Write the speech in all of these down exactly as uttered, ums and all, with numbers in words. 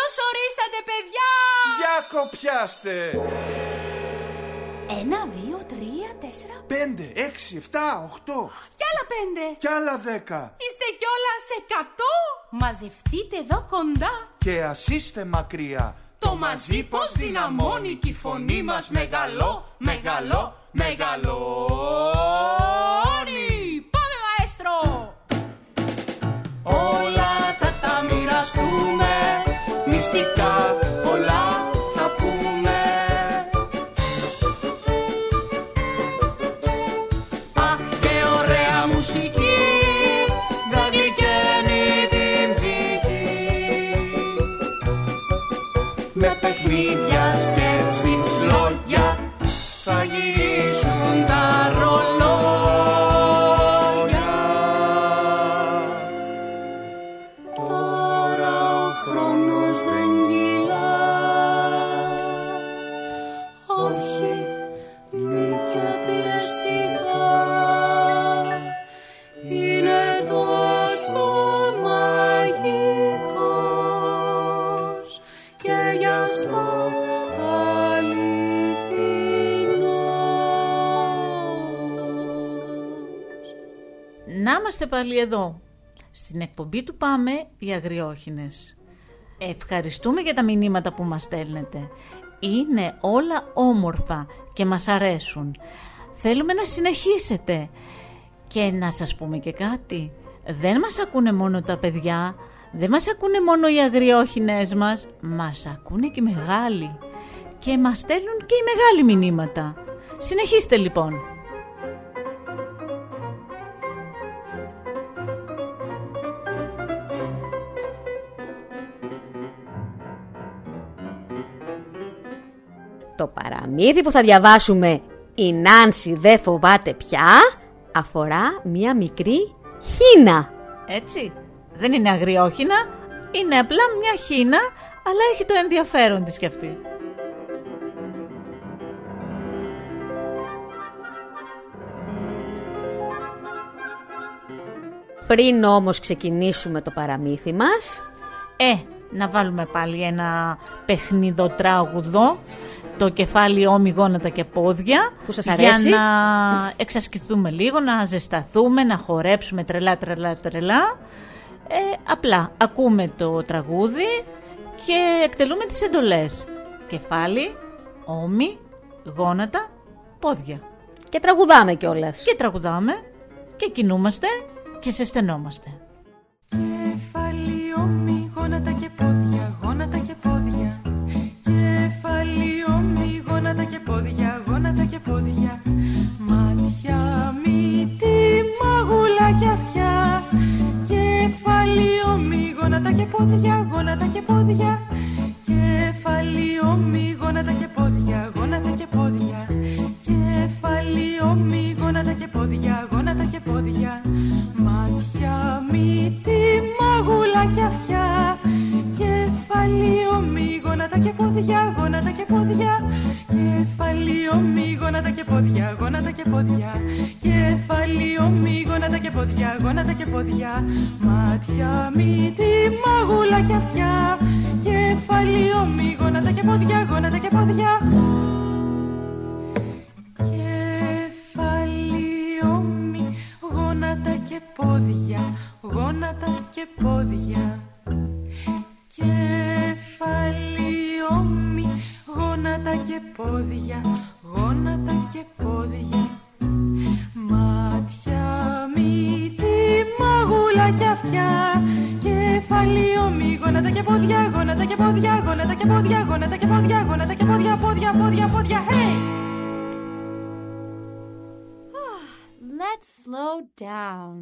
Καλώς ορίσατε, παιδιά! Για κοπιάστε! Ένα, δύο, τρία, τέσσερα... Πέντε, έξι, εφτά, οχτώ... Κι άλλα πέντε... Κι άλλα δέκα... Είστε κιόλας εκατό! Μαζευτείτε εδώ κοντά... Και ας είστε μακριά... Το μαζί πως δυναμώνει κι η φωνή μας μεγαλώ, μεγαλώ, μεγαλώνει. Πάμε, μαέστρο! Όλα θα τα μοιραστούμε, μυστικά πολλά θα πούμε. Αχ, και ωραία μουσική, θα γλυκαίνει την ψυχή. Με παιχνίδια, σκέψεις, λόγια, θα γυρίσουν τα ρολόγια. Τώρα ο χρόνος δεν κυλά, όχι, μη και πιεστικά. Είναι τόσο μαγικός και γι' αυτό Να είμαστε πάλι εδώ, στην εκπομπή του Πάμε οι Αγριόχινες. Ευχαριστούμε για τα μηνύματα που μας στέλνετε. Είναι όλα όμορφα και μας αρέσουν. Θέλουμε να συνεχίσετε. Και να σας πούμε και κάτι. Δεν μας ακούνε μόνο τα παιδιά, δεν μας ακούνε μόνο οι Αγριόχινες μας, μας ακούνε και οι μεγάλοι. Και μας στέλνουν και οι μεγάλοι μηνύματα. Συνεχίστε λοιπόν. Το παραμύθι που θα διαβάσουμε, η Νάνση δεν φοβάται πια, αφορά μια μικρή χίνα. Έτσι, δεν είναι αγριόχινα, είναι απλά μια χίνα, αλλά έχει το ενδιαφέρον της κι αυτή. Πριν όμως ξεκινήσουμε το παραμύθι μας, Ε, να βάλουμε πάλι ένα παιχνιδοτράγουδο, το κεφάλι, ώμοι, γόνατα και πόδια, που σας αρέσει, για να εξασκηθούμε λίγο, να ζεσταθούμε, να χορέψουμε τρελά τρελά τρελά. Ε, απλά ακούμε το τραγούδι και εκτελούμε τις εντολές. Κεφάλι, ώμοι, γόνατα, πόδια. και τραγουδάμε κιόλας. Και τραγουδάμε και κινούμαστε και ζεσθενόμαστε. Κεφάλι, ώμοι, γόνατα και πόδια, γόνατα και πόδια. Κεφάλι, ώμοι, γόνατα και πόδια, γόνατα και πόδια. Μάτια, μύτη, μαγούλα και αυτιά. Κεφάλι, ώμοι, γόνατα και πόδια, γόνατα και πόδια. Κεφάλι, ώμοι, γόνατα και πόδια, γόνατα και πόδια. Κεφάλι, ώμοι, γόνατα και πόδια, γόνατα και πόδια. Μάτια, μύτη, μαγούλα και αυτιά. Κεφάλι, ώμοι, γόνατα και πόδια, γόνατα και πόδια. Κεφάλι, ώμοι, γόνατα και πόδια, γόνατα και πόδια. Κεφάλι, ώμοι, γόνατα και πόδια, γόνατα και πόδια. Μάτια, μύτη, μαγούλα και αυτιά. Κεφάλι, ώμοι, γόνατα και πόδια, γόνατα και πόδια. Κεφάλι, ώμοι, γόνατα και πόδια, γόνατα και πόδια. Κεφάλι, ώμοι, γόνατα και πόδια, γόνατα και πόδια. Μάτια, μύτη, μαγούλα και αυτιά. Κεφάλι, ώμοι, γόνατα και πόδια, γόνατα και πόδια, γόνατα και πόδια, γόνατα και πόδια, γόνατα και πόδια, πόδια, πόδια, πόδια, hey! Let's slow down.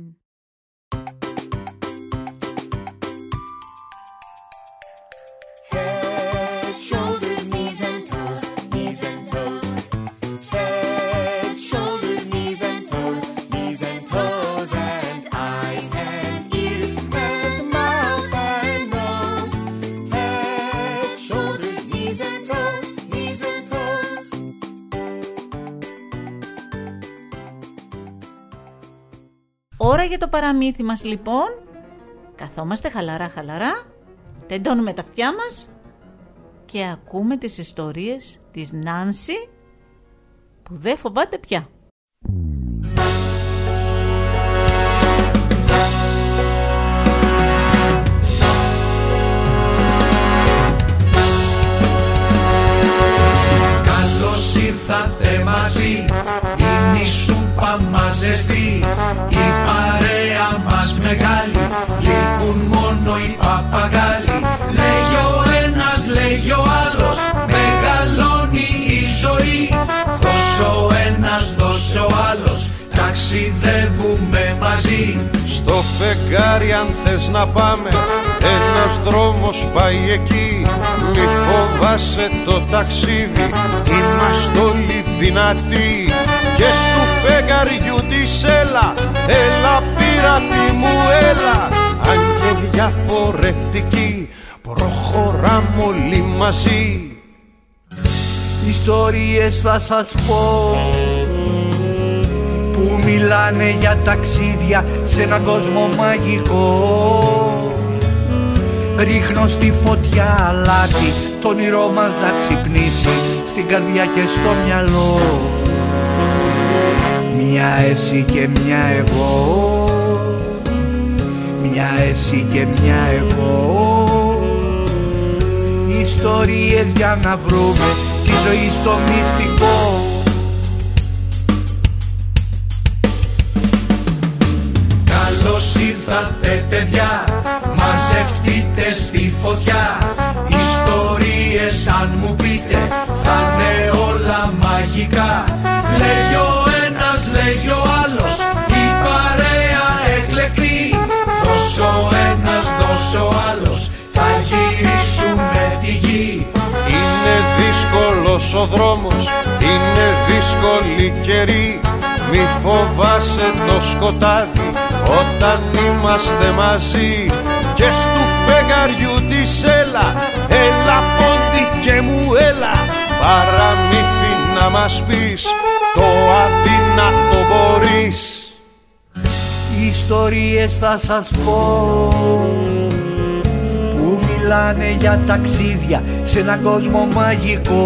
Head, shoulders, knees and toes, knees and toes. Head, shoulders, knees and toes, knees and toes, and eyes and ears and mouth and nose. Head, shoulders, knees and toes, knees and toes. Ώρα για το παραμύθι μας λοιπόν. Καθόμαστε χαλαρά χαλαρά, τεντώνουμε τα αυτιά μας και ακούμε τις ιστορίες της Νάνση που δεν φοβάται πια. Καλώς ήρθατε μαζί, είναι η σούπα μας ζεστή, η παρέα μας μεγάλη, λείπουν μόνο οι παπαγάλοι. Λέγει ο ένας, λέγει ο άλλος, μεγαλώνει η ζωή, δώσε ο ένας, δώσε ο άλλος, ταξιδεύουμε μαζί. Στο φεγγάρι αν θες να πάμε, ένας δρόμος πάει εκεί. Μη φοβάσαι το ταξίδι, είμαστε όλοι δυνατοί. Και στου φεγγαριού της έλα, έλα πειράτη μου έλα. Αν και διαφορετικοί, προχωράμε όλοι μαζί. Ιστορίες θα σας πω που μιλάνε για ταξίδια σε έναν κόσμο μαγικό. Ρίχνω στη φωτιά αλάτι, το όνειρό μας να ξυπνήσει στην καρδιά και στο μυαλό. Μια εσύ και μια εγώ, μια εσύ και μια εγώ. Ιστορίες για να βρούμε τη ζωή στο μυστικό. Καλώς ήρθατε παιδιά, μαζευτείτε στη φωτιά. Ιστορίες αν μου πείτε θα είναι όλα μαγικά. Λέγει ο ένας, λέγει ο άλλος, η παρέα εκλεκτή. Δώσε ο ένας, δώσε ο άλλος, θα γυρίσουμε τη γη. Είναι δύσκολος ο δρόμος, είναι δύσκολη καιρή. Μη φοβάσαι το σκοτάδι όταν είμαστε μαζί. Και στου φεγγαριού της έλα, έλα πόντι και μου έλα. Παραμύθι να μας πεις, το αδύνατο μπορείς. Ιστορίες θα σας πω που μιλάνε για ταξίδια σε έναν κόσμο μαγικό.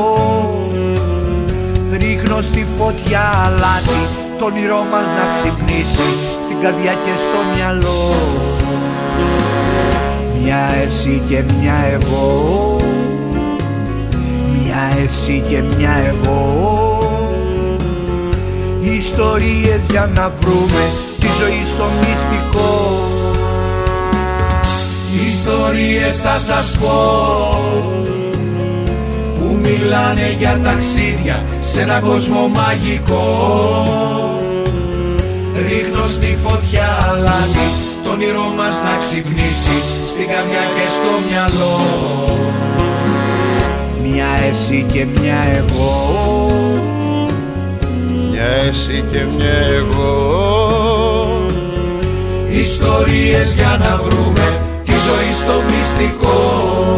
Ρίχνω στη φωτιά αλάτι, το όνειρό μας να ξυπνήσει στην καρδιά και στο μυαλό. Μια εσύ και μια εγώ, μια εσύ και μια εγώ. Ιστορίες για να βρούμε τη ζωή στο μυστικό. Ιστορίες θα σας πω που μιλάνε για ταξίδια σε έναν κόσμο μαγικό. Ρίχνω στη φωτιά αλάτι, το όνειρό μας να ξυπνήσει στην καρδιά και στο μυαλό. Μια εσύ και μια εγώ, μια εσύ και μια εγώ. Ιστορίες για να βρούμε τη ζωή στο μυστικό.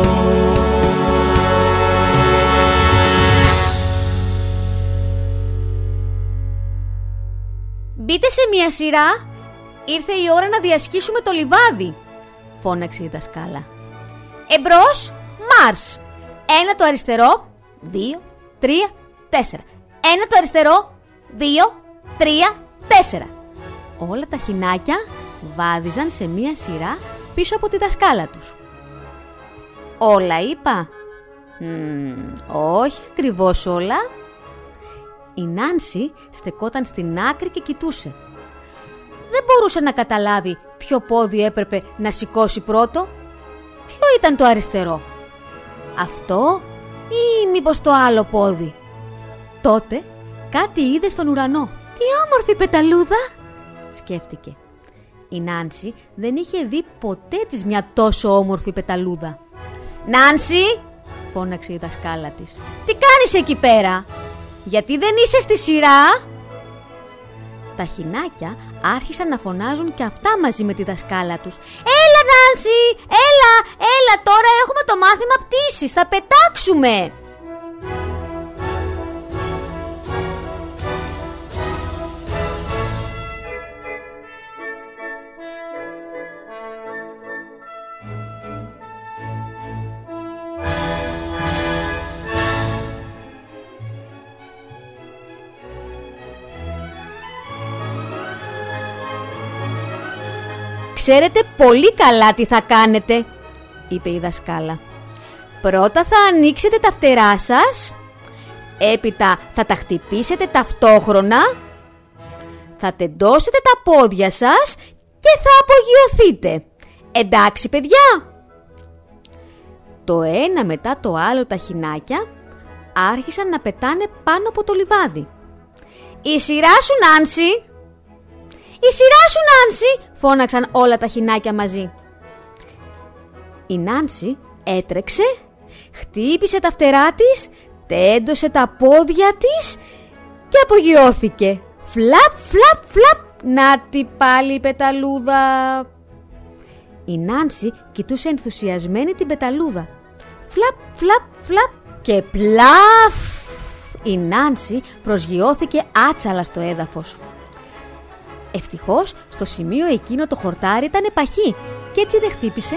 Μπείτε σε μια σειρά, ήρθε η ώρα να διασχίσουμε το λιβάδι, φώναξε η δασκάλα. Εμπρός, μάρς. Ένα το αριστερό, δύο, τρία, τέσσερα. Ένα το αριστερό, δύο, τρία, τέσσερα. Όλα τα χινάκια βάδιζαν σε μια σειρά πίσω από τη δασκάλα τους. Όλα είπα? Μ, όχι ακριβώς όλα. Η Νάνση στεκόταν στην άκρη και κοιτούσε. Δεν μπορούσε να καταλάβει ποιο πόδι έπρεπε να σηκώσει πρώτο. Ποιο ήταν το αριστερό? Αυτό ή μήπως το άλλο πόδι? Τότε κάτι είδε στον ουρανό. Τι όμορφη πεταλούδα, σκέφτηκε. Η Νάνση δεν είχε δει ποτέ της μια τόσο όμορφη πεταλούδα. Νάνση, φώναξε η δασκάλα της, τι κάνεις εκεί πέρα? Γιατί δεν είσαι στη σειρά? Τα χινάκια άρχισαν να φωνάζουν και αυτά μαζί με τη δασκάλα τους. Έλα Νάνση, έλα, έλα τώρα έχουμε το μάθημα πτήσης, θα πετάξουμε. ξέρετε πολύ καλά τι θα κάνετε, είπε η δασκάλα. Πρώτα θα ανοίξετε τα φτερά σας, έπειτα θα τα χτυπήσετε ταυτόχρονα, θα τεντώσετε τα πόδια σας και θα απογειωθείτε. Εντάξει, παιδιά? Το ένα μετά το άλλο τα χινάκια άρχισαν να πετάνε πάνω από το λιβάδι. «Η σειρά σου, Νάνση! Η σειρά σου, Νάνση!» φώναξαν όλα τα χινάκια μαζί. Η Νάνση έτρεξε, χτύπησε τα φτερά της, τέντωσε τα πόδια της και απογειώθηκε. Φλαπ, φλαπ, φλαπ, νάτι πάλι η πεταλούδα. Η Νάνση κοιτούσε ενθουσιασμένη την πεταλούδα. Φλαπ, φλαπ, φλαπ και πλαφ! Η Νάνση προσγειώθηκε άτσαλα στο έδαφος. Ευτυχώς στο σημείο εκείνο το χορτάρι ήταν παχύ και έτσι δεν χτύπησε.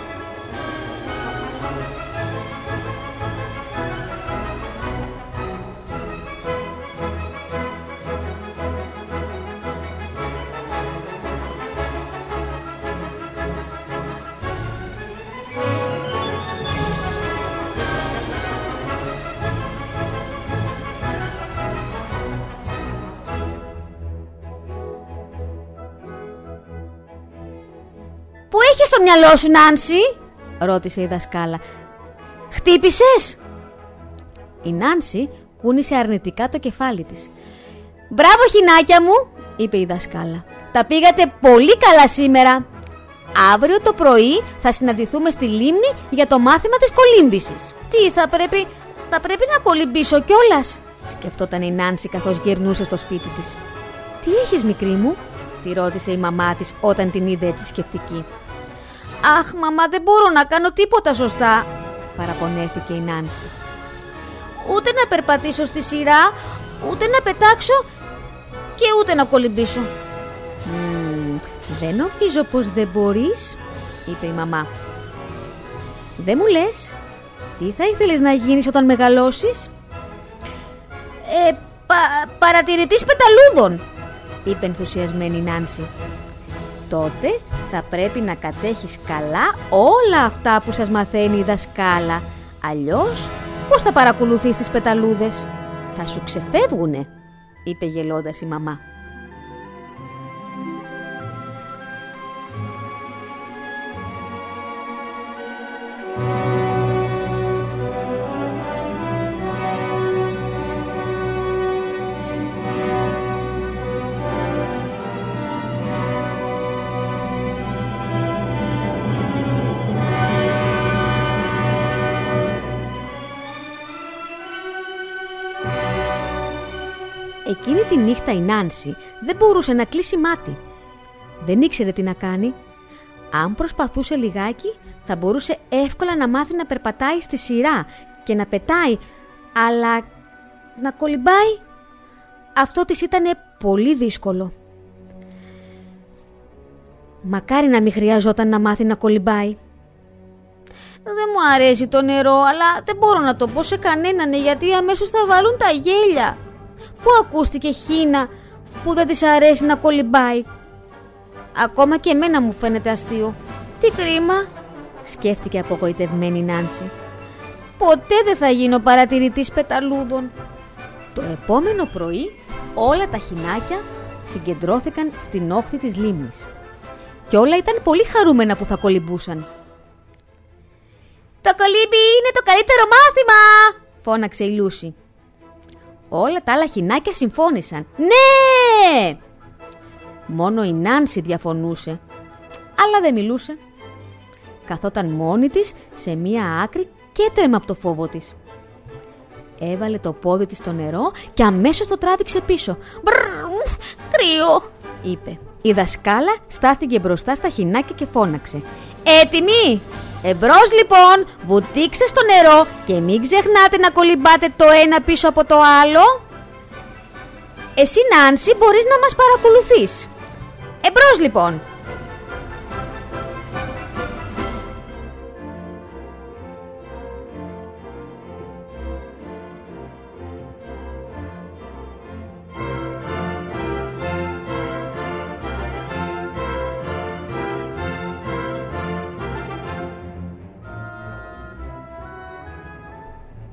«Πού έχεις το μυαλό σου, Νάνση?» ρώτησε η δασκάλα. «Χτύπησες?» Η Νάνση κούνησε αρνητικά το κεφάλι της. «Μπράβο, χινάκια μου», είπε η δασκάλα. «Τα πήγατε πολύ καλά σήμερα. Αύριο το πρωί θα συναντηθούμε στη λίμνη για το μάθημα της κολύμβησης». «Τι, θα πρέπει, θα πρέπει να κολυμπήσω κιόλας?» σκεφτόταν η Νάνση καθώς γυρνούσε στο σπίτι της. «Τι έχεις, μικρή μου?» τη ρώτησε η μαμά της όταν την είδε έτσι σκεπτική. «Αχ, μαμά, δεν μπορώ να κάνω τίποτα σωστά», παραπονέθηκε η Νάνση. «Ούτε να περπατήσω στη σειρά, ούτε να πετάξω και ούτε να κολυμπήσω». «Μ, δεν νομίζω πως δεν μπορείς», είπε η μαμά. «Δεν μου λες, τι θα ήθελες να γίνεις όταν μεγαλώσεις?» «Ε, πα, παρατηρητής πεταλούδων», είπε ενθουσιασμένη η Νάνση. «Τότε θα πρέπει να κατέχεις καλά όλα αυτά που σας μαθαίνει η δασκάλα. Αλλιώς πώς θα παρακολουθείς τις πεταλούδες? Θα σου ξεφεύγουνε», είπε γελώντας η μαμά. Εκείνη τη νύχτα η Νάνση δεν μπορούσε να κλείσει μάτι. Δεν ήξερε τι να κάνει. Αν προσπαθούσε λιγάκι θα μπορούσε εύκολα να μάθει να περπατάει στη σειρά και να πετάει, αλλά να κολυμπάει, αυτό της ήταν πολύ δύσκολο. Μακάρι να μην χρειαζόταν να μάθει να κολυμπάει. «Δεν μου αρέσει το νερό, αλλά δεν μπορώ να το πω σε κανέναν, γιατί αμέσως θα βάλουν τα γέλια. Πού ακούστηκε χίνα που δεν της αρέσει να κολυμπάει? Ακόμα και εμένα μου φαίνεται αστείο. Τι κρίμα», σκέφτηκε απογοητευμένη η Νάνση. «Ποτέ δεν θα γίνω παρατηρητής πεταλούδων». Το επόμενο πρωί όλα τα χινάκια συγκεντρώθηκαν στην όχθη της λίμνης και όλα ήταν πολύ χαρούμενα που θα κολυμπούσαν. «Το κολύμπι είναι το καλύτερο μάθημα», φώναξε η Λούση. Όλα τα άλλα χινάκια συμφώνησαν. «Ναι!» Μόνο η Νάνση διαφωνούσε, αλλά δεν μιλούσε. Καθόταν μόνη της σε μία άκρη και έτρεμε από το φόβο της. Έβαλε το πόδι της στο νερό και αμέσως το τράβηξε πίσω. «Μπρρρ, κρύο», είπε. Η δασκάλα στάθηκε μπροστά στα χινάκια και φώναξε. «Έτοιμοι! Εμπρός λοιπόν, βουτήξτε στο νερό και μην ξεχνάτε να κολυμπάτε το ένα πίσω από το άλλο. Εσύ, Νάνση, μπορείς να μας παρακολουθείς. Εμπρός λοιπόν!»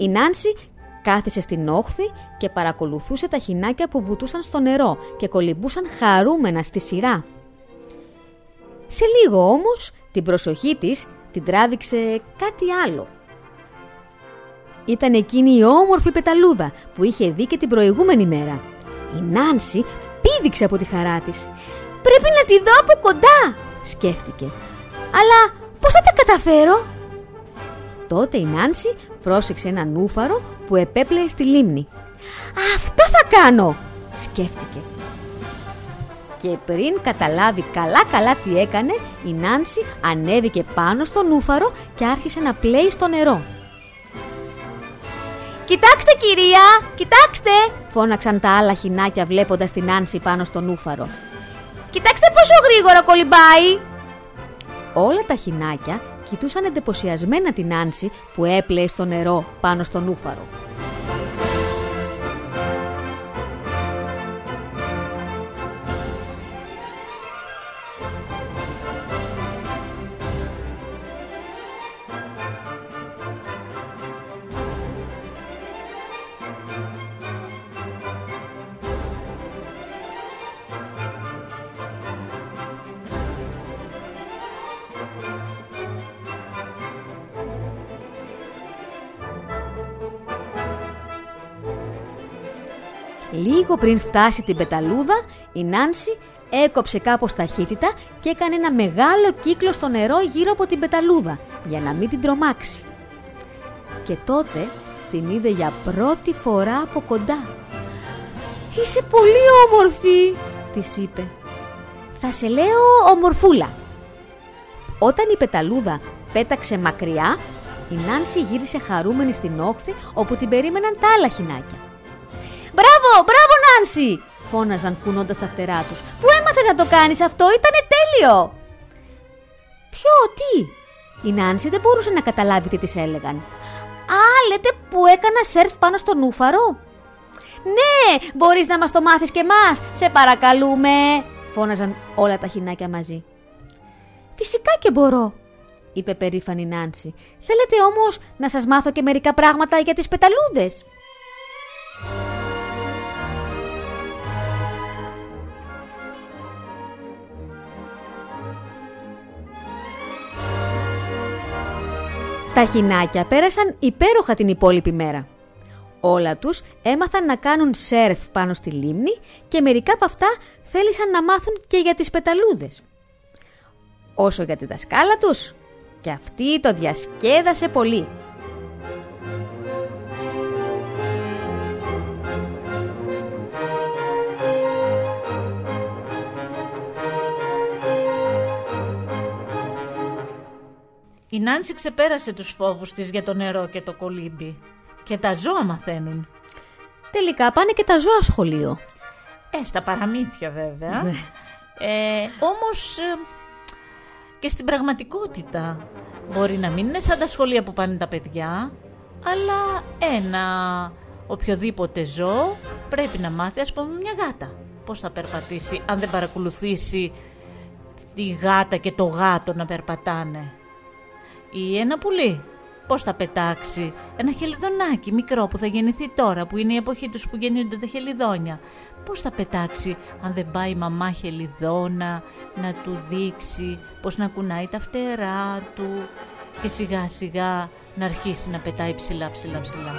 Η Νάνση κάθισε στην όχθη και παρακολουθούσε τα χινάκια που βουτούσαν στο νερό και κολυμπούσαν χαρούμενα στη σειρά. Σε λίγο όμως την προσοχή της την τράβηξε κάτι άλλο. Ήταν εκείνη η όμορφη πεταλούδα που είχε δει και την προηγούμενη μέρα. Η Νάνση πήδηξε από τη χαρά της. «Πρέπει να τη δω από κοντά», σκέφτηκε. «Αλλά πώς θα τα καταφέρω?» Τότε η Νάνση πρόσεξε ένα νούφαρο που επέπλεε στη λίμνη. «Αυτό θα κάνω», σκέφτηκε. Και πριν καταλάβει καλά-καλά τι έκανε, η Νάνση ανέβηκε πάνω στο νούφαρο και άρχισε να πλέει στο νερό. «Κοιτάξτε, κυρία, κοιτάξτε», φώναξαν τα άλλα χινάκια βλέποντας την Νάνση πάνω στο νούφαρο. «Κοιτάξτε πόσο γρήγορα κολυμπάει». Όλα τα χινάκια κοιτούσαν εντυπωσιασμένα την Νάνση που έπλεε στο νερό πάνω στο νούφαρο. Λίγο πριν φτάσει την πεταλούδα, η Νάνση έκοψε κάπως ταχύτητα και έκανε ένα μεγάλο κύκλο στο νερό γύρω από την πεταλούδα για να μην την τρομάξει. Και τότε την είδε για πρώτη φορά από κοντά. «Είσαι πολύ όμορφη», της είπε. «Θα σε λέω ομορφούλα». Όταν η πεταλούδα πέταξε μακριά, η Νάνση γύρισε χαρούμενη στην όχθη όπου την περίμεναν τα άλλα χινάκια. «Μπράβο, μπράβο Νάνση», φώναζαν κουνώντας τα φτερά τους. «Πού έμαθες να το κάνεις αυτό, ήτανε τέλειο». «Ποιο, τι?» Η Νάνση δεν μπορούσε να καταλάβει τι της έλεγαν. «Α, λέτε που έκανα σερφ πάνω στο νούφαρο?» «Ναι, μπορείς να μας το μάθεις και εμάς, σε παρακαλούμε», φώναζαν όλα τα χινάκια μαζί. «Φυσικά και μπορώ», είπε περήφανη Νάνση. «Θέλετε όμως να σας μάθω και μερικά πράγματα για τις πεταλούδες?» Τα χινάκια πέρασαν υπέροχα την υπόλοιπη μέρα. Όλα τους έμαθαν να κάνουν σερφ πάνω στη λίμνη και μερικά από αυτά θέλησαν να μάθουν και για τις πεταλούδες. Όσο για τη δασκάλα τους, και αυτή το διασκέδασε πολύ. Η Νάνση ξεπέρασε τους φόβους της για το νερό και το κολύμπι. Και τα ζώα μαθαίνουν. Τελικά πάνε και τα ζώα σχολείο. Ε, στα παραμύθια βέβαια. Ναι. Ε, όμως ε, και στην πραγματικότητα μπορεί να μην είναι σαν τα σχολεία που πάνε τα παιδιά, αλλά ένα οποιοδήποτε ζώο πρέπει να μάθει, ας πούμε, μια γάτα. Πώς θα περπατήσει αν δεν παρακολουθήσει τη γάτα και το γάτο να περπατάνε? Ή ένα πουλί, πώς θα πετάξει? Ένα χελιδονάκι μικρό που θα γεννηθεί τώρα, που είναι η εποχή τους που γεννιούνται τα χελιδόνια, πώς θα πετάξει αν δεν πάει η μαμά χελιδόνα να του δείξει πώς να κουνάει τα φτερά του και σιγά σιγά να αρχίσει να πετάει ψηλά ψηλά ψηλά?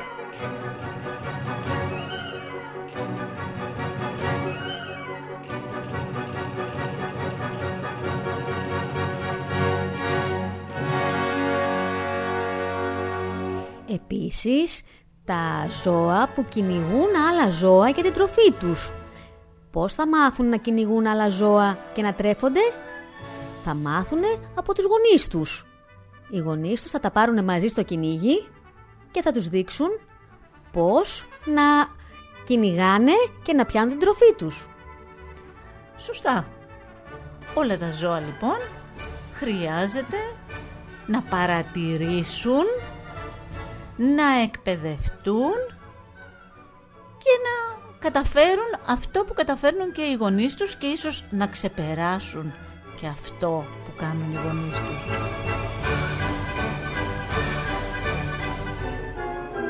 Επίσης, τα ζώα που κυνηγούν άλλα ζώα για την τροφή τους. Πώς θα μάθουν να κυνηγούν άλλα ζώα και να τρέφονται? Θα μάθουν από τους γονείς τους. Οι γονείς τους θα τα πάρουν μαζί στο κυνήγι και θα τους δείξουν πώς να κυνηγάνε και να πιάνουν την τροφή τους. Σωστά. Όλα τα ζώα λοιπόν χρειάζεται να παρατηρήσουν, να εκπαιδευτούν και να καταφέρουν αυτό που καταφέρνουν και οι γονείς τους και ίσως να ξεπεράσουν και αυτό που κάνουν οι γονείς τους.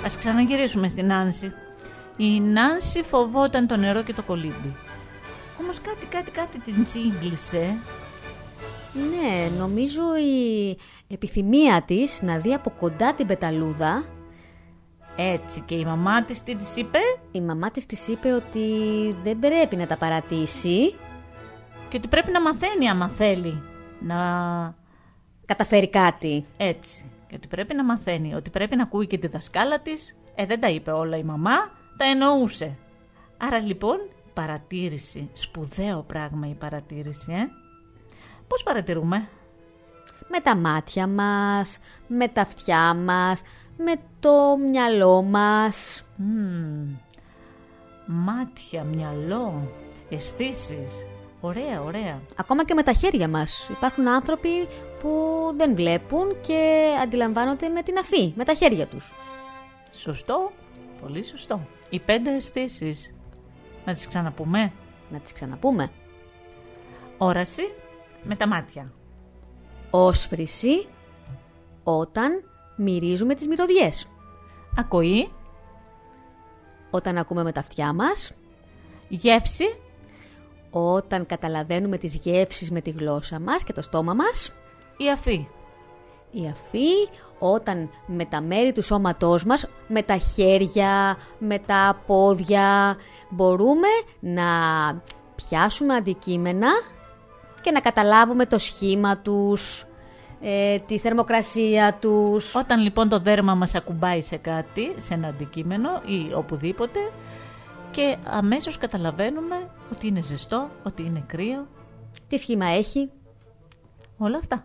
Ας ξαναγυρίσουμε στην Νάνση. Η Νάνση φοβόταν το νερό και το κολύμπι. Όμως κάτι, κάτι, κάτι την τσίγκλισε. Ναι, νομίζω η επιθυμία της να δει από κοντά την πεταλούδα. Έτσι, και η μαμά της τι της είπε? Η μαμά της της είπε ότι δεν πρέπει να τα παρατήσει. Και ότι πρέπει να μαθαίνει άμα θέλει να καταφέρει κάτι. Έτσι, και ότι πρέπει να μαθαίνει, ότι πρέπει να ακούει και τη δασκάλα της. Ε, δεν τα είπε όλα η μαμά, τα εννοούσε. Άρα λοιπόν, παρατήρηση, σπουδαίο πράγμα η παρατήρηση, ε. Πώς παρατηρούμε? Με τα μάτια μας, με τα αυτιά μας, με το μυαλό μας. Mm. Μάτια, μυαλό, αισθήσεις. Ωραία, ωραία. Ακόμα και με τα χέρια μας. Υπάρχουν άνθρωποι που δεν βλέπουν και αντιλαμβάνονται με την αφή, με τα χέρια τους. Σωστό, πολύ σωστό. Οι πέντε αισθήσεις. Να τις ξαναπούμε. Να τις ξαναπούμε. Όραση με τα μάτια. Όσφρηση όταν μυρίζουμε τις μυρωδιές. Ακοή. Όταν ακούμε με τα αυτιά μας. Γεύση. Όταν καταλαβαίνουμε τις γεύσεις με τη γλώσσα μας και το στόμα μας. Η αφή. Η αφή όταν με τα μέρη του σώματός μας, με τα χέρια, με τα πόδια, μπορούμε να πιάσουμε αντικείμενα και να καταλάβουμε το σχήμα τους, ε, τη θερμοκρασία τους. Όταν λοιπόν το δέρμα μας ακουμπάει σε κάτι, σε ένα αντικείμενο ή οπουδήποτε, και αμέσως καταλαβαίνουμε ότι είναι ζεστό, ότι είναι κρύο. Τι σχήμα έχει. Όλα αυτά.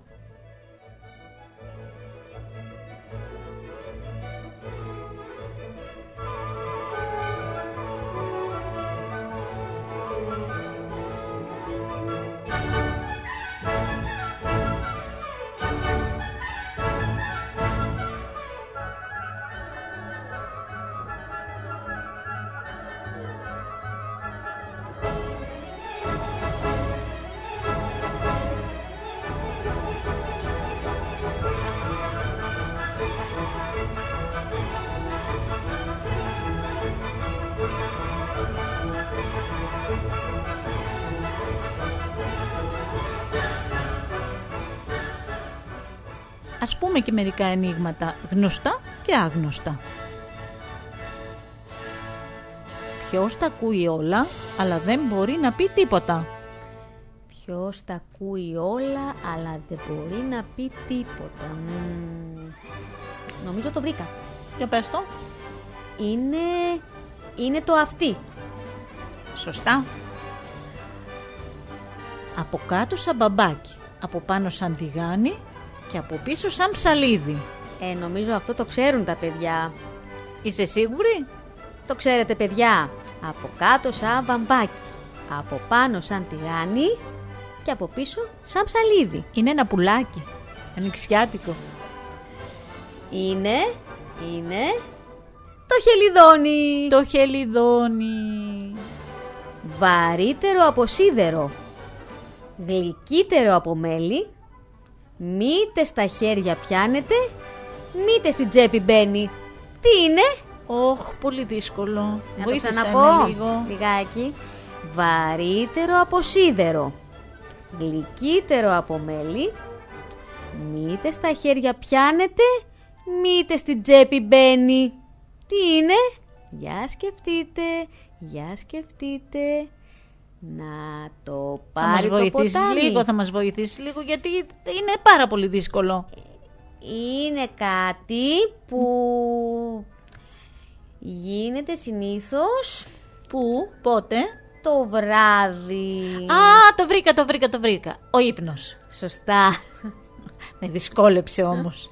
Ας πούμε και μερικά ενίγματα γνωστά και άγνωστα. Ποιος τα ακούει όλα, αλλά δεν μπορεί να πει τίποτα. Ποιος τα ακούει όλα, αλλά δεν μπορεί να πει τίποτα. Μ, νομίζω το βρήκα. Για πες το. Είναι, είναι το αυτί. Σωστά. Από κάτω σαν μπαμπάκι, από πάνω σαν τηγάνι και από πίσω σαν ψαλίδι. Ε, νομίζω αυτό το ξέρουν τα παιδιά. Είσαι σίγουρη? Το ξέρετε παιδιά. Από κάτω σαν βαμβάκι, από πάνω σαν τηγάνι και από πίσω σαν ψαλίδι. Είναι ένα πουλάκι, ανοιξιάτικο. Είναι, είναι το χελιδόνι. Το χελιδόνι. Βαρύτερο από σίδερο, γλυκύτερο από μέλι, μήτε στα χέρια πιάνεται, μήτε στην τσέπη μπαίνει. Τι είναι? Όχ, πολύ δύσκολο. Να Βοήθησέ το ξαναπώ με λίγο. λιγάκι. Βαρύτερο από σίδερο, γλυκύτερο από μέλι, μήτε στα χέρια πιάνεται, μήτε στην τσέπη μπαίνει. Τι είναι? Για σκεφτείτε, για σκεφτείτε. Να το πάρει το ποτάμι. Θα μας βοηθήσεις λίγο, θα μας βοηθήσεις λίγο, γιατί είναι πάρα πολύ δύσκολο. Είναι κάτι που γίνεται συνήθως. Πού, πότε? Το βράδυ. Α, το βρήκα, το βρήκα, το βρήκα. Ο ύπνος. Σωστά. Με δυσκόλεψε όμως.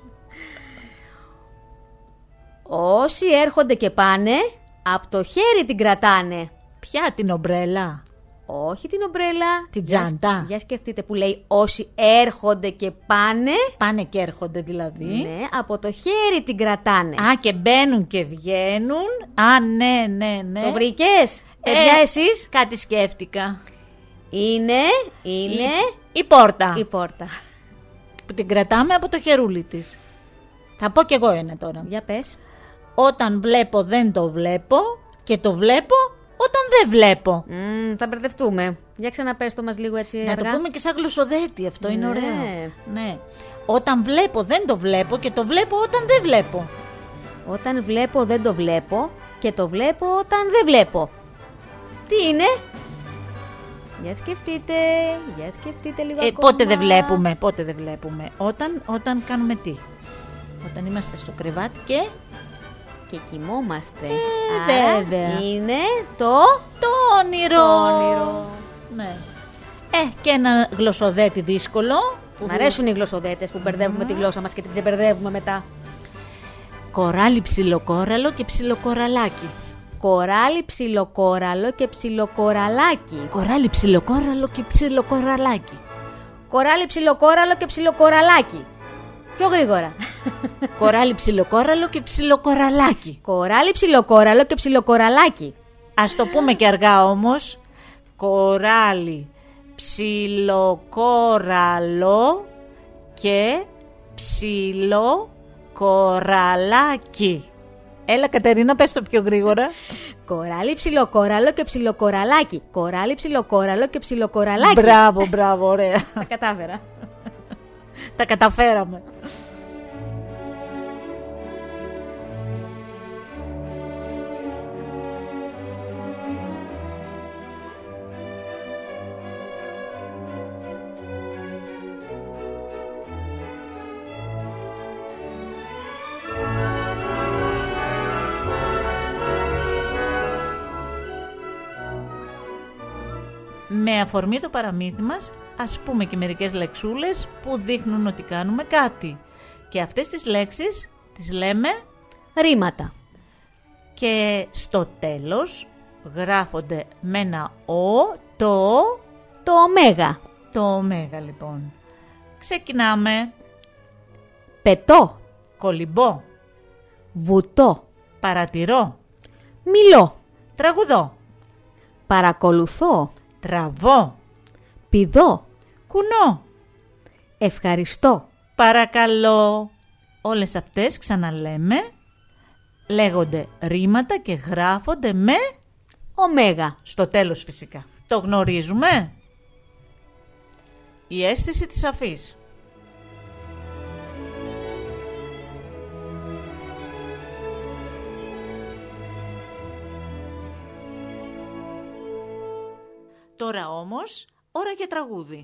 Όσοι έρχονται και πάνε, από το χέρι την κρατάνε. Ποια, την ομπρέλα? Όχι την ομπρέλα. Την τζάντα. Για, για σκεφτείτε που λέει όσοι έρχονται και πάνε. Πάνε και έρχονται δηλαδή. Ναι, από το χέρι την κρατάνε. Α, και μπαίνουν και βγαίνουν. Α, ναι, ναι, ναι. Το βρήκες? Παιδιά, ε, εσείς? Κάτι σκέφτηκα. Είναι, είναι... Η, η πόρτα. Η πόρτα. Που την κρατάμε από το χερούλι της. Θα πω κι εγώ ένα τώρα. Για πες. Όταν βλέπω δεν το βλέπω και το βλέπω όταν δεν βλέπω. Mm, θα μπερδευτούμε. Για ξαναπες το μας λίγο έτσι Να αργά. το πούμε και σαν γλωσσοδέτη, αυτό είναι Ναι. ωραίο. Ναι. Όταν βλέπω δεν το βλέπω και το βλέπω όταν δεν βλέπω. Όταν βλέπω δεν το βλέπω και το βλέπω όταν δεν βλέπω. Τι είναι? Για σκεφτείτε, για σκεφτείτε λίγο Ε, ακόμα. πότε δεν βλέπουμε, πότε δεν βλέπουμε. Όταν, όταν κάνουμε τι? Όταν είμαστε στο κρεβάτι και... Και κοιμόμαστε. Ε, Άρα βέβαια. είναι το... Το όνειρο. Το όνειρο. Ναι. Ε, και ένα γλωσσοδέτη δύσκολο. που- Μ' αρέσουν οι γλωσσοδέτες που μπερδεύουμε τη γλώσσα μας και την ξεμπερδεύουμε μετά. Κοράλι ψιλοκόραλο και ψιλοκοραλάκι. Κοράλι, ψιλοκόραλο και ψιλοκοραλάκι. Κοράλι ψιλοκόραλο και ψιλοκοραλάκι. Κοράλι, ψιλοκόραλο και ψιλοκοραλάκι. Πιο γρήγορα. Κοράλι ψιλοκόραλο και ψιλοκοραλάκι. Κοράλι, ψιλοκόραλο και ψιλοκοραλάκι. Ας το πούμε και αργά όμως. Κοράλι ψιλοκόραλο και ψιλοκοραλάκι. Έλα Κατερίνα, πες το πιο γρήγορα. Κοράλι, ψιλοκόραλο και ψιλοκοραλάκι. Κοράλι, ψιλοκόραλο και ψιλοκοραλάκι. Μπράβο, μπράβο, ωραία. Τα κατάφερα. Τα καταφέραμε. Με αφορμή το παραμύθι μας, ας πούμε και μερικές λεξούλες που δείχνουν ότι κάνουμε κάτι. Και αυτές τις λέξεις τις λέμε Ρήματα. και στο τέλος γράφονται με ένα «ο» το Το ωμέγα. το ωμέγα λοιπόν. Ξεκινάμε. Πετώ. Κολυμπώ, Βουτώ. παρατηρώ, Μιλώ. τραγουδώ, Παρακολουθώ. τραβώ, Πηδώ. κουνώ, Ευχαριστώ. παρακαλώ. Όλες αυτές, ξαναλέμε, λέγονται ρήματα και γράφονται με Ωμέγα. στο τέλος φυσικά. Το γνωρίζουμε. Η αίσθηση της αφής. Τώρα όμως, ώρα για τραγούδι.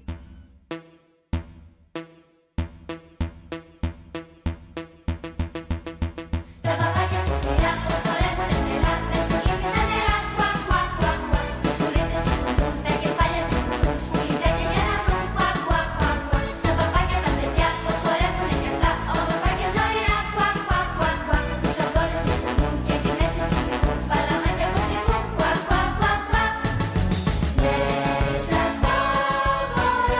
Τα παπάκια στη σειρά πως χορεύουνε τρελά μες στη λίμνη σαν νερά. Κουακ, κουακ, κουακ, κουακ. Μουσουρίτσες που κουνούν, τα κεφάλια που κουνούν, σκουλιδένια για να βρουν. Κουακ, κουακ, κουακ, κουακ. Σαν παπάκια τα παιδιά πως χορεύουνε κι αυτά, όμορφα και ζωηρά. Κουακ, κουακ, κουακ, κουακ. Τους αγκώνες που κουνούν και τη μέση τους λυπούν, παλαμάκια πως λυπούν. Κουακ, κουακ, κουακ, κουακ. Μέσα στο χωράφι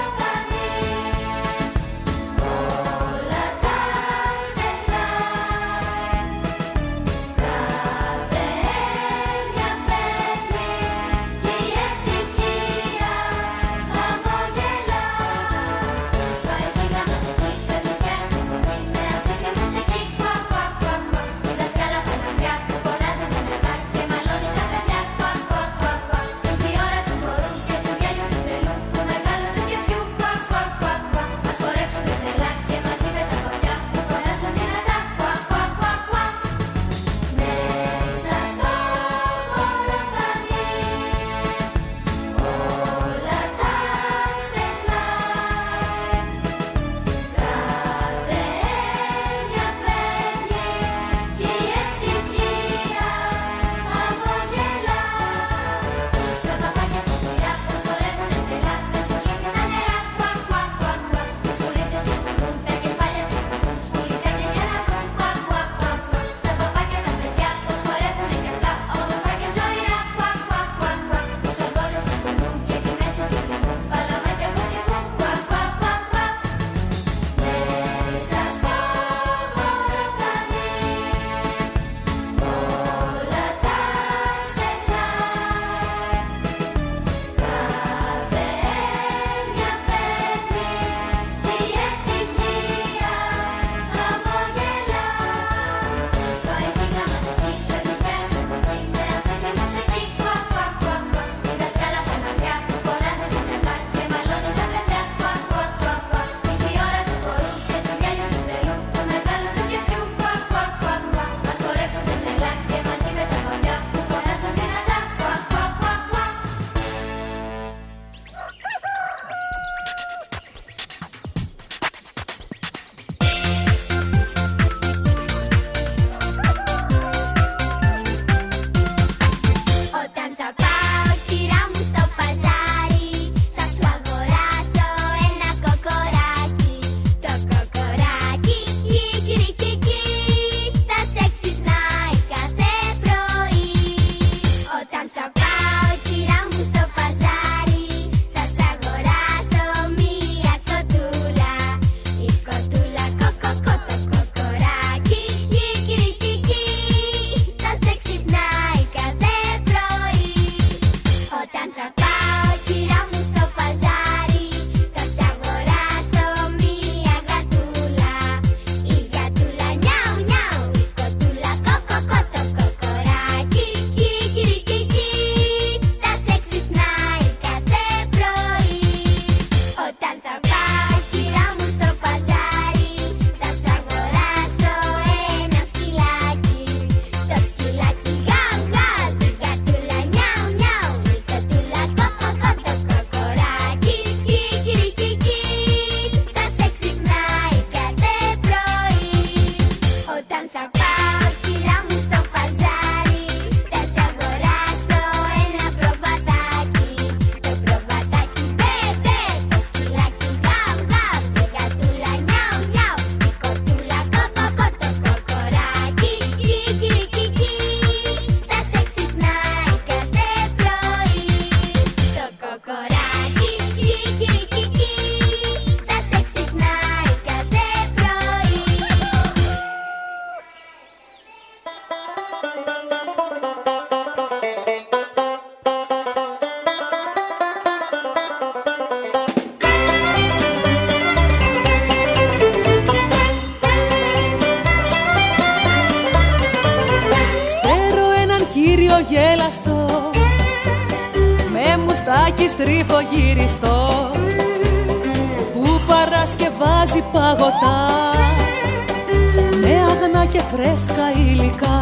στριφογυριστό που παρασκευάζει παγωτά με αγνά και φρέσκα υλικά.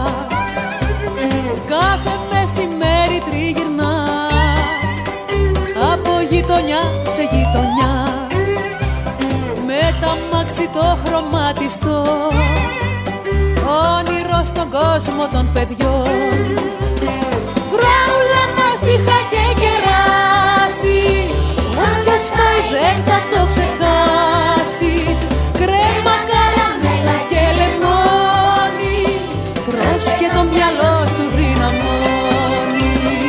Κάθε μεσημέρι τριγυρνά από γειτονιά σε γειτονιά με τα μάξι το χρωματιστό, όνειρο στον κόσμο των παιδιών. Φράουλα μάστιχα και κεράσι, όποιος φάει δεν θα το ξεχάσει. Κρέμα, καραμέλα και λεμόνι, τρως και το μυαλό σου δυναμώνει.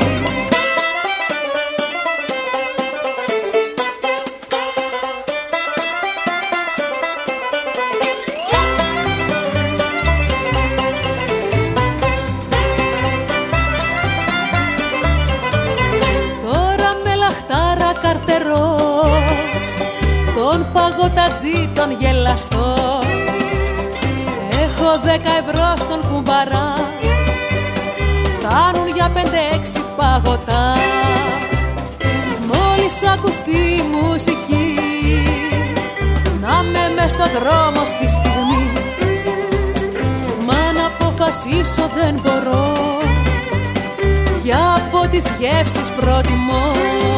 Τον παγωτατζή τον γελαστό έχω δέκα ευρώ στον κουμπαρά, φτάνουν για πέντε έξι παγωτά. Μόλις ακουστεί η μουσική να με μες στον δρόμο στη στιγμή, μα να αποφασίσω δεν μπορώ, για από τις γεύσεις προτιμώ.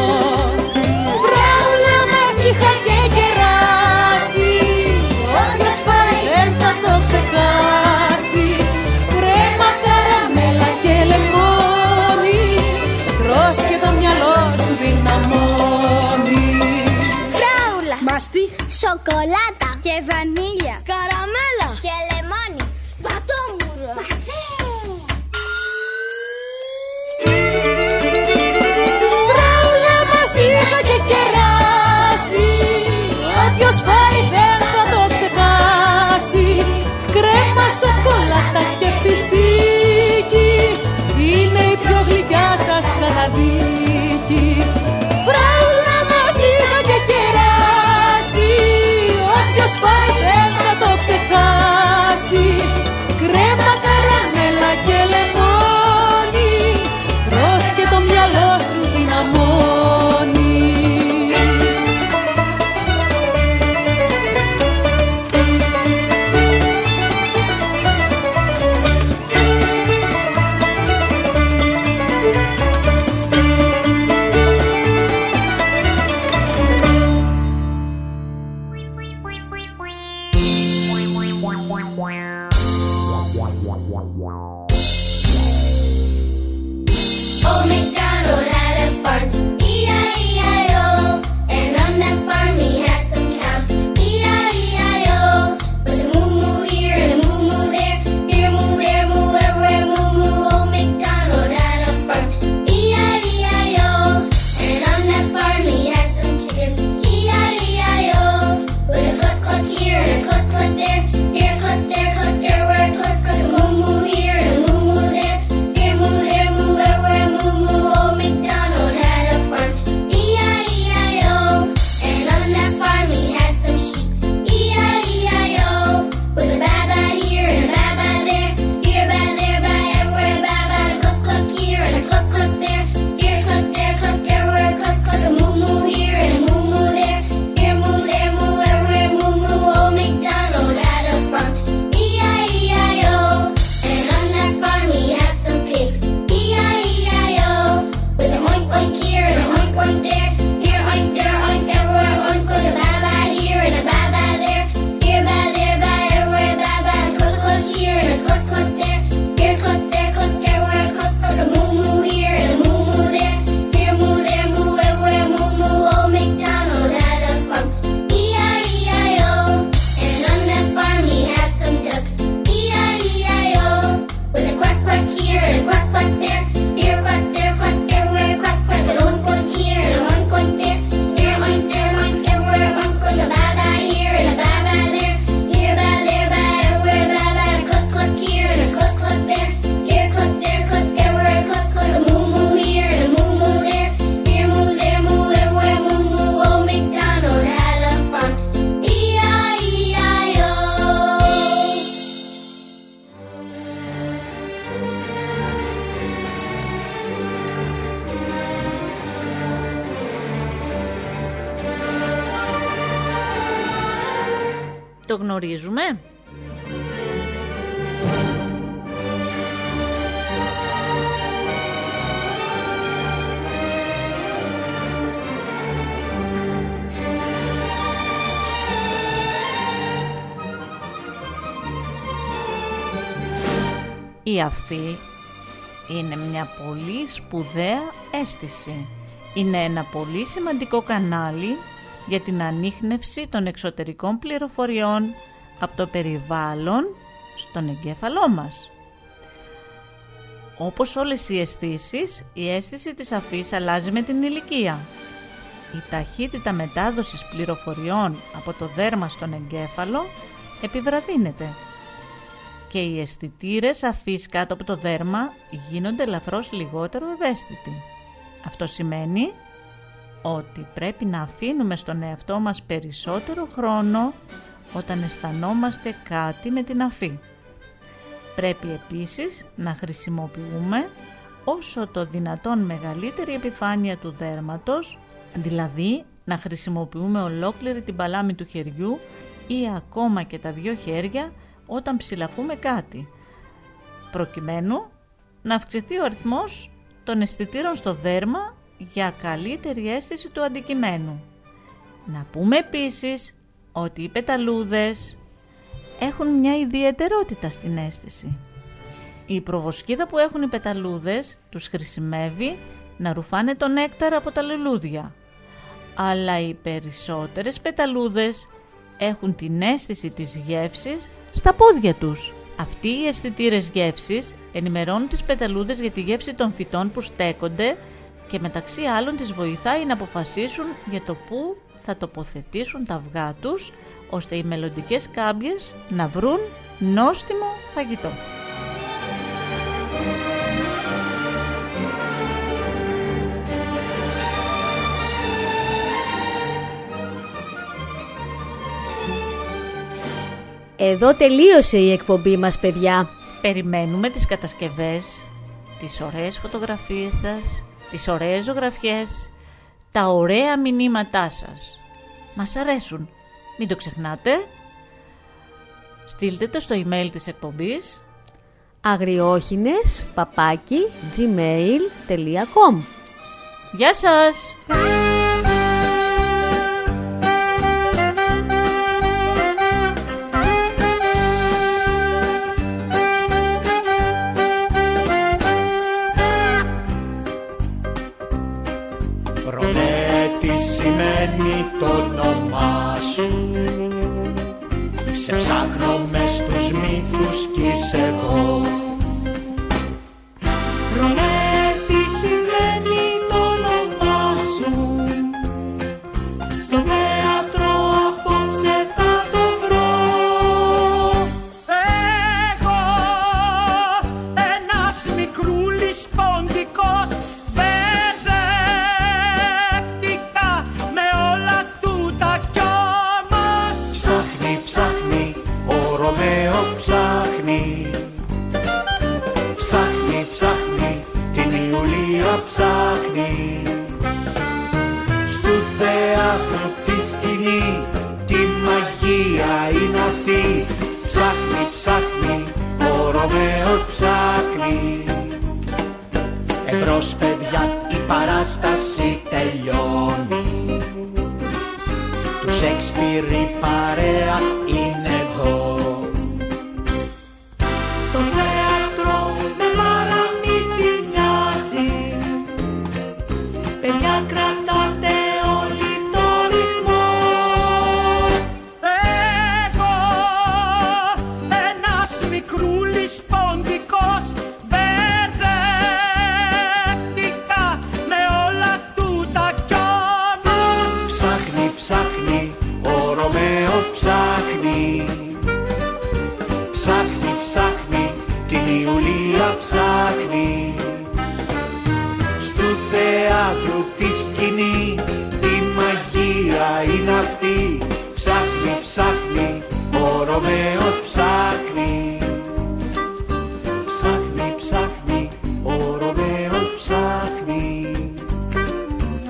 Μάστιχα και κεράσι, όποιος φάει δεν θα το ξεχάσει. Κρέμα, καραμέλα και λεμόνι, τρως και το μυαλό σου δυναμώνει. Φράουλα, μάστιχα, σοκολάτα και βανίλια, καραμέλα και λεμόνι, πατόμουρο, πασέ. Φράουλα, μάστιχα και κεράσι, όποιος φάει δεν θα το ξεχάσει. Κρέμα, σοκολάτα και πιστίκι είναι η πιο γλυκιά σας καταδίκη. Φράουλα, μάστιχα και κεράσι, όποιος φάει δεν θα το ξεχάσει. Κρέμα, καραμέλα και λεμόνι, τρως και το μυαλό σου δυναμώνει. Old MacDonald had a farm, E I E I O. And on that farm he had some cows, E I E I O. With a moo moo here and a moo moo there, here moo there moo everywhere moo moo. Old MacDonald had a farm, E I E I O. And on that farm he had some chickens, E I E I O. With a cluck cluck here and a cluck cluck there, here a cluck there cluck everywhere cluck cluck, a moo moo here and a Το γνωρίζουμε? Η αφή είναι μια πολύ σπουδαία αίσθηση. Είναι ένα πολύ σημαντικό κανάλι για την ανίχνευση των εξωτερικών πληροφοριών από το περιβάλλον στον εγκέφαλό μας. Όπως όλες οι αισθήσεις, η αίσθηση της αφής αλλάζει με την ηλικία. Η ταχύτητα μετάδοσης πληροφοριών από το δέρμα στον εγκέφαλο επιβραδύνεται και οι αισθητήρες αφής κάτω από το δέρμα γίνονται ελαφρώς λιγότερο ευαίσθητοι. Αυτό σημαίνει ότι πρέπει να αφήνουμε στον εαυτό μας περισσότερο χρόνο όταν αισθανόμαστε κάτι με την αφή. Πρέπει επίσης να χρησιμοποιούμε όσο το δυνατόν μεγαλύτερη επιφάνεια του δέρματος, δηλαδή να χρησιμοποιούμε ολόκληρη την παλάμη του χεριού ή ακόμα και τα δυο χέρια όταν ψηλαφούμε κάτι, προκειμένου να αυξηθεί ο αριθμός των αισθητήρων στο δέρμα για καλύτερη αίσθηση του αντικειμένου. Να πούμε επίσης ότι οι πεταλούδες έχουν μια ιδιαιτερότητα στην αίσθηση. Η προβοσκίδα που έχουν οι πεταλούδες τους χρησιμεύει να ρουφάνε τον νέκταρα από τα λουλούδια, αλλά οι περισσότερες πεταλούδες έχουν την αίσθηση της γεύσης στα πόδια τους. Αυτοί οι αισθητήρες γεύσης ενημερώνουν τις πεταλούδες για τη γεύση των φυτών που στέκονται και μεταξύ άλλων τις βοηθάει να αποφασίσουν για το πού θα τοποθετήσουν τα αυγά τους, ώστε οι μελλοντικές κάμπιες να βρουν νόστιμο φαγητό. Εδώ τελείωσε η εκπομπή μας, παιδιά. Περιμένουμε τις κατασκευές, τις ωραίες φωτογραφίες σας, τις ωραίες ζωγραφιές, τα ωραία μηνύματά σας. Μας αρέσουν, μην το ξεχνάτε. Στείλτε το στο email της εκπομπής αγριόχινες παπάκι gmail τελεία com. Γεια σας! Το όνομά σου, σε ψάχνω μες στους μύθους κι είσαι εδώ. Ρωμέ, τι σημαίνει το όνομά σου, στο θέατρο απόψε θα το βρω. Εγώ, ένας μικρούλης ποντικός, ψάχνει στου θέατρο τη σκηνή, τη μαγεία είναι αυτή. Ψάχνει, ψάχνει, ο Ρωμαίος ψάχνει. Εμπρός παιδιά, η παράσταση τελειώνει. Του Σέξπιρ η παρέα είναι εδώ. Το θέατρο με παραμύθι μοιάζει, παιδιά κρατάτε όλοι το ρυθμό. Εγώ, ένας μικρούλης ποντικός, μπερδεύτηκα με όλα τούτα κι όμως. Ψάχνει, ψάχνει, ο Ρωμαίος ψάχνει. Ψάχνει, ψάχνει, την Ιουλία ψάχνει. Στου θέατρου τη σκηνή, η μαγεία είναι αυτή. Ψάχνει, ψάχνει, ο Ρωμαίος ψάχνει. Ψάχνει, ψάχνει, ο Ρωμαίος ψάχνει.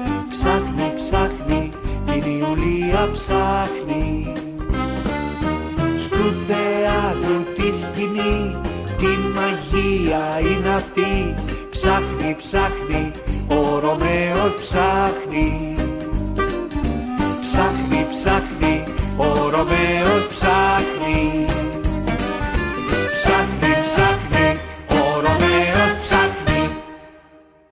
Ψάχνει, ψάχνει, την Ιουλία ψάχνει. του θεάτρου τη σκηνή. Τι μαγεία είναι αυτή, ψάχνει, ψάχνει, ο Ρωμαίος ψάχνει.